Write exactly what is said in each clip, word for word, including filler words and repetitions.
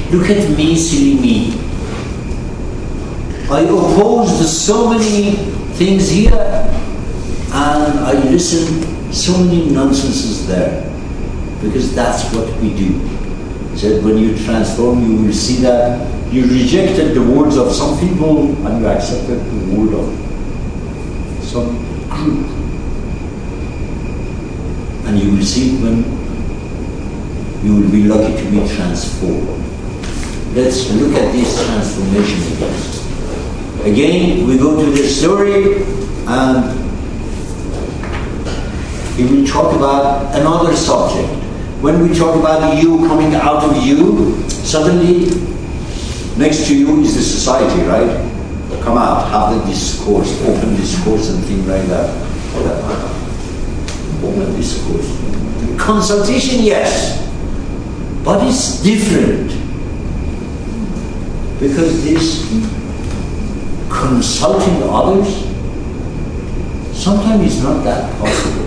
Look at me, silly me. I oppose to so many things here, and I listen so many nonsenses there, because that's what we do. He said, when you transform, you will see that you rejected the words of some people and you accepted the word of some group. And you will see when you will be lucky to be transformed. Let's look at this transformation again. Again, we go to the story, and he will talk about another subject. When we talk about you coming out of you, suddenly next to you is the society, right? Come out, have the discourse, open discourse and things like that. Open discourse. Consultation, yes, but it's different. Because this consulting others sometimes is not that possible.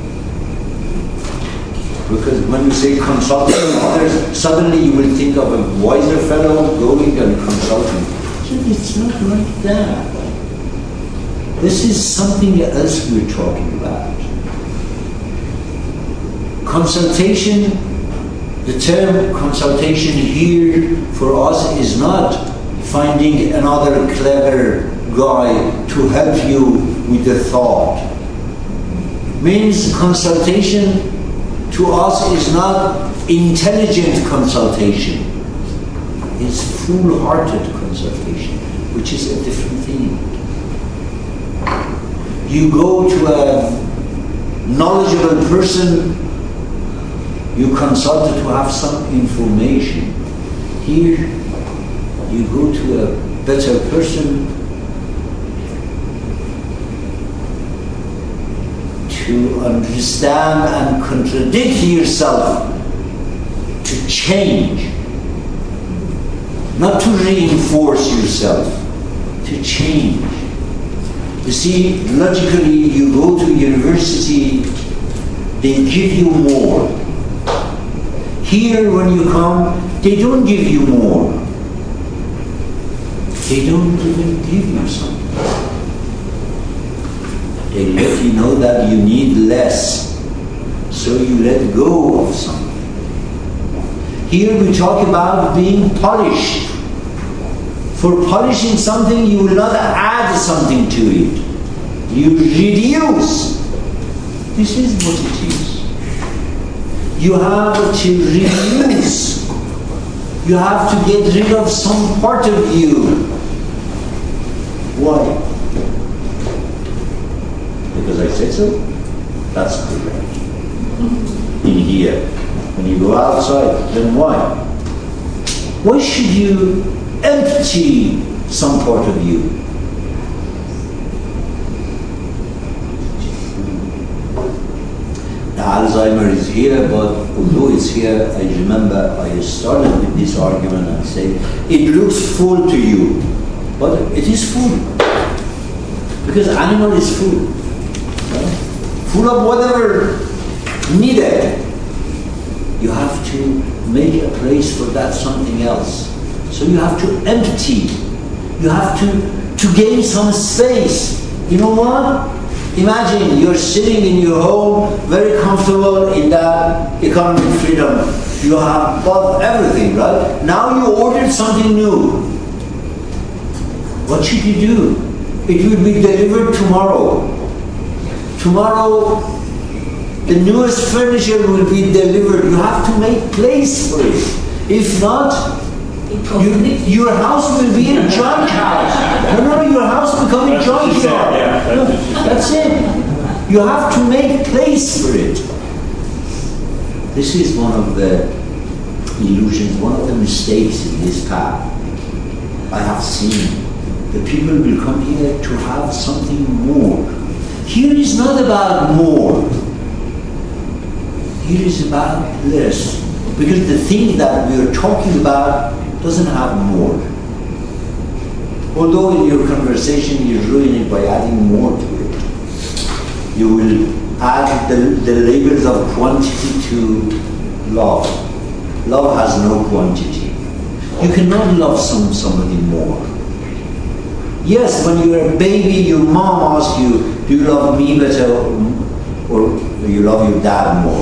Because when you say consulting others, suddenly you will think of a wiser fellow going and consulting. So it's not like that. This is something else we're talking about. Consultation, the term consultation here for us is not finding another clever guy to help you with the thought. Means consultation to us is not intelligent consultation. It's full-hearted consultation, which is a different thing. You go to a knowledgeable person, you consult to have some information. Here, you go to a better person to understand and contradict yourself, to change, not to reinforce yourself, to change. You see, logically, you go to university, they give you more. Here, when you come, they don't give you more. They don't even give you something. They let you know that you need less, so you let go of something. Here we talk about being polished. For polishing something, you will not add something to it. You reduce. This is what it is. You have to reduce. You have to get rid of some part of you. Why? Because I said so? That's correct. In here. When you go outside, then why? Why should you empty some part of you? The Alzheimer is here, but although it's here, I remember I started with this argument and said, it looks full to you, but it is full. Because animal is full. Right? Full of whatever needed. You have to make a place for that something else. So you have to empty. You have to, to gain some space. You know what? Imagine you're sitting in your home, very comfortable in that economic freedom. You have bought everything, right? Now you ordered something new. What should you do? It will be delivered tomorrow. Tomorrow, the newest furniture will be delivered. You have to make place for it. If not, you, your house will be a junk house. No, no, your house will become a junk yard. No, that's it. You have to make place for it. This is one of the illusions, one of the mistakes in this path. I have seen the people will come here to have something more. Here is not about more. Here is about less. Because the thing that we are talking about doesn't have more. Although in your conversation you ruin it by adding more to it. You will add the, the labels of quantity to love. Love has no quantity. You cannot love some, somebody more. Yes, when you were a baby, your mom asked you, do you love me better or do you love your dad more?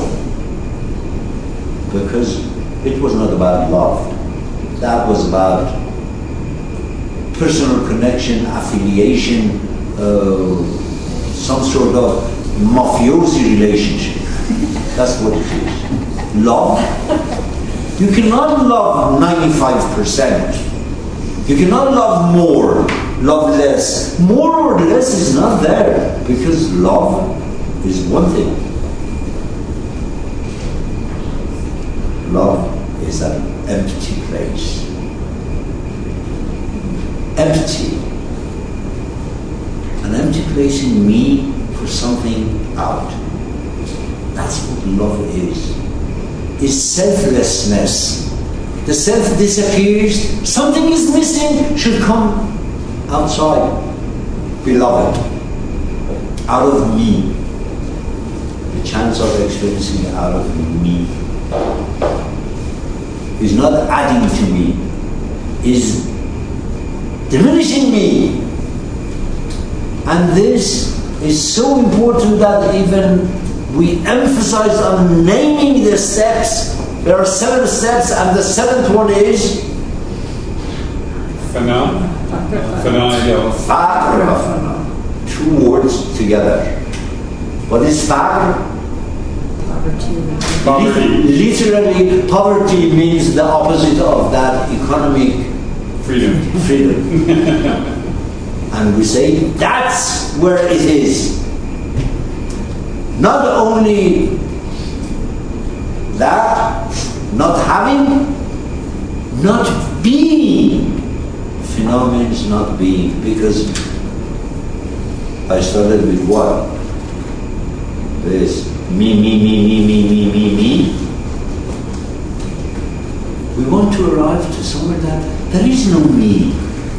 Because it was not about love. That was about personal connection, affiliation, uh, some sort of mafiosi relationship. That's what it is. Love. You cannot love ninety-five percent. You cannot love more, love less. More or less is not there, because love is one thing. Love is an empty place. Empty. An empty place in me for something out. That's what love is. It's selflessness. The self disappears, something is missing, should come outside. Beloved, out of me. The chance of experiencing out of me is not adding to me, is diminishing me. And this is so important that even we emphasize on naming the steps. There are seven steps, and the seventh one is Fana. Fana. Faqr. Two words together. What is faqr? Poverty. Literally, poverty means the opposite of that economic Freedom. freedom. And we say that's where it is. Not only that, not having, not being. Phenomenon is not being, because I started with what? This me, me, me, me, me, me, me, me. We want to arrive to somewhere that there is no me.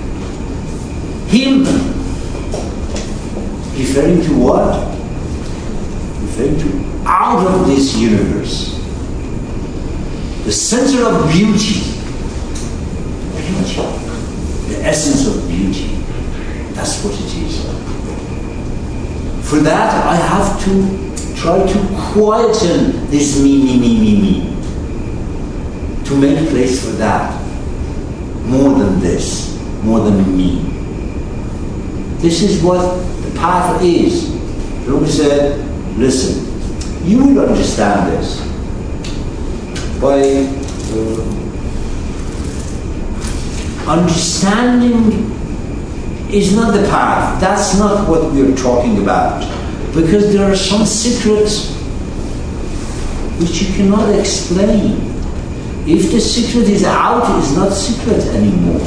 Him. Referring to what? Referring to out of this universe. The center of beauty. Beauty. The essence of beauty. That's what it is. For that, I have to try to quieten this me, me, me, me, me. To make place for that. More than this. More than me. This is what the path is. Rumi said, listen, you will understand this by uh, understanding is not the path. That's not what we're talking about. Because there are some secrets which you cannot explain. If the secret is out, it's not secret anymore.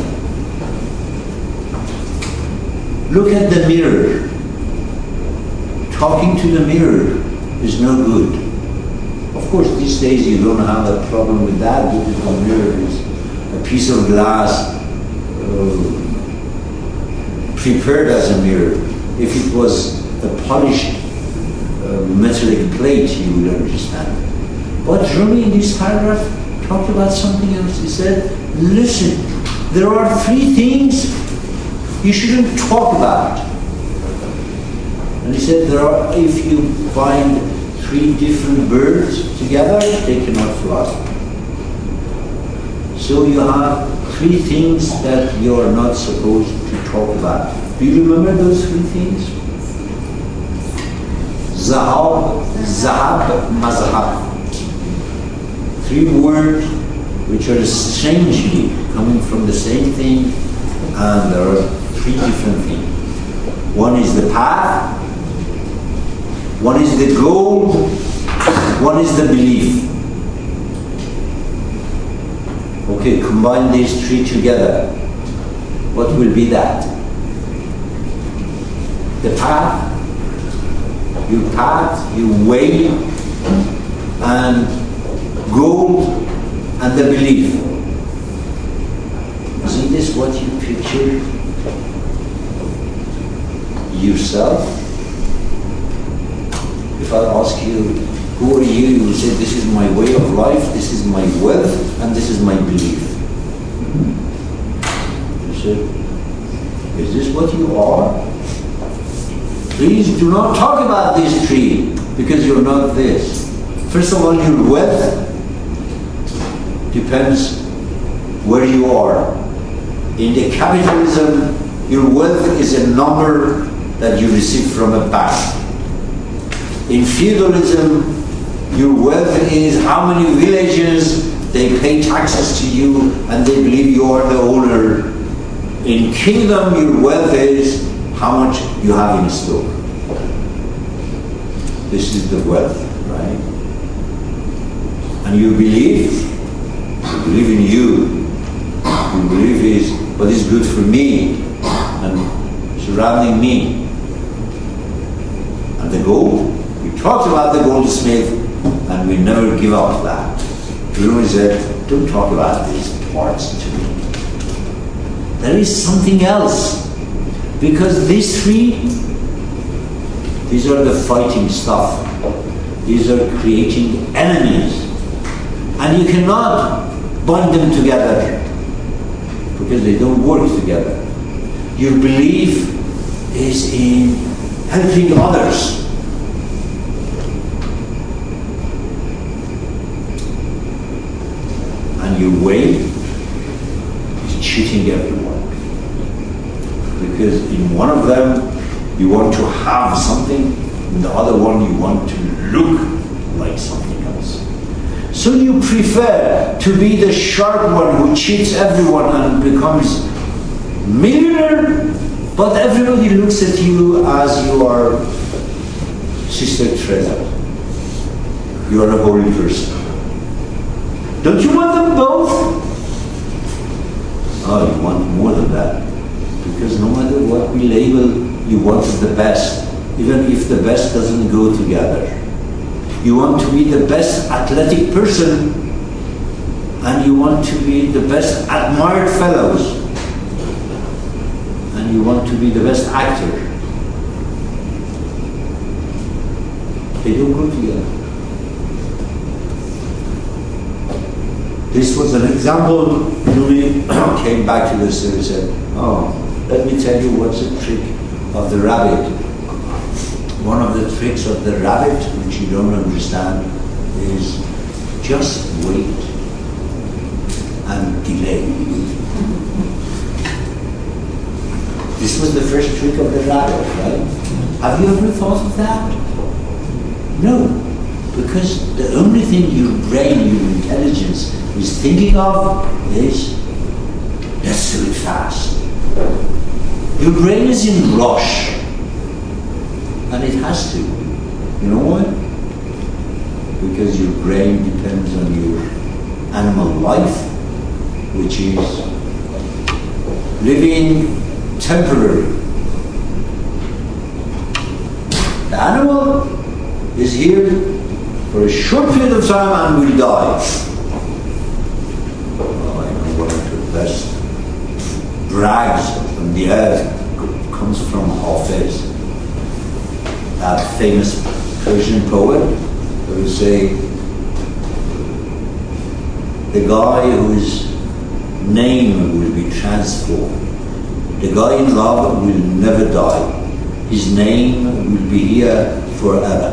Look at the mirror. Talking to the mirror is no good. Of course, these days you don't have a problem with that, because the mirror is a piece of glass uh, prepared as a mirror. If it was a polished uh, metallic plate, you would understand. But Rumi in this paragraph talked about something else. He said, listen, there are three things you shouldn't talk about. And he said, there are, if you find three different birds together, they cannot fly. So you have three things that you are not supposed to talk about. Do you remember those three things? Zahab, Zahab, Mazhab. Three words which are strangely coming from the same thing, and there are three different things. One is the path, one is the goal, one is the belief. Okay, combine these three together. What will be that? The path, your path, your way, and goal, and the belief. Isn't this what you picture yourself? If I ask you, who are you? You will say, this is my way of life, this is my wealth, and this is my belief. Please do not talk about this tree, because you're not this. First of all, your wealth depends where you are. In the capitalism, your wealth is a number that you receive from a bank. In feudalism, your wealth is how many villages they pay taxes to you and they believe you are the owner. In kingdom, your wealth is how much you have in store. This is the wealth, right? And you believe, you believe in you. You believe is what is good for me and surrounding me. And the gold, we talked about the goldsmith and we never give up that. We always said, don't talk about these parts to me. There is something else. Because these three, these are the fighting stuff. These are creating enemies. And you cannot bind them together because they don't work together. Your belief is in helping others. And your way is cheating everyone. Because in one of them, you want to have something, in the other one, you want to look like something else. So you prefer to be the sharp one who cheats everyone and becomes millionaire, but everybody looks at you as you are Sister Teresa. You are a holy person. Don't you want them both? Oh, you want more than that. Because no matter what we label, you want the best, even if the best doesn't go together. You want to be the best athletic person, and you want to be the best admired fellows, and you want to be the best actor. They don't go together. This was an example. Rumi came back to the service and said, oh, let me tell you what's the trick of the rabbit. One of the tricks of the rabbit, which you don't understand, is just wait and delay. This was the first trick of the rabbit, right? Have you ever thought of that? No, because the only thing your brain, your intelligence is thinking of is, let's do it fast. Your brain is in rush, and it has to. You know why? Because your brain depends on your animal life, which is living temporary. The animal is here for a short period of time and will die. Oh, I know one of the best brags from the earth comes from Hafiz, that famous Persian poet who will say, the guy whose name will be transformed, the guy in love will never die, his name will be here forever.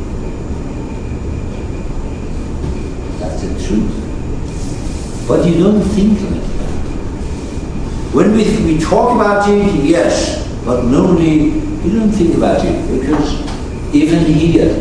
That's the truth. But you don't think like that. When we, we talk about it, yes, but normally you don't think about it, because even here,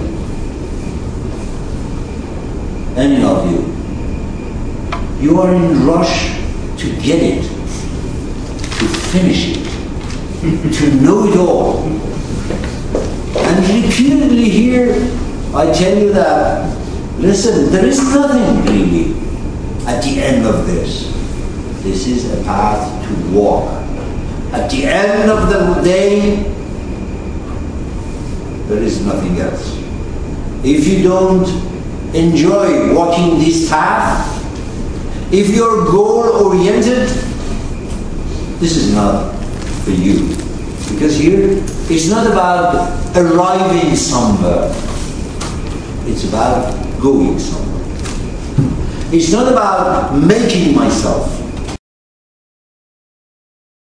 any of you, you are in rush to get it, to finish it, to know it all. And repeatedly here, I tell you that, listen, there is nothing really at the end of this. This is a path to walk. At the end of the day, there is nothing else. If you don't enjoy walking this path, if you're goal-oriented, this is not for you. Because here, it's not about arriving somewhere. It's about going somewhere. It's not about making myself.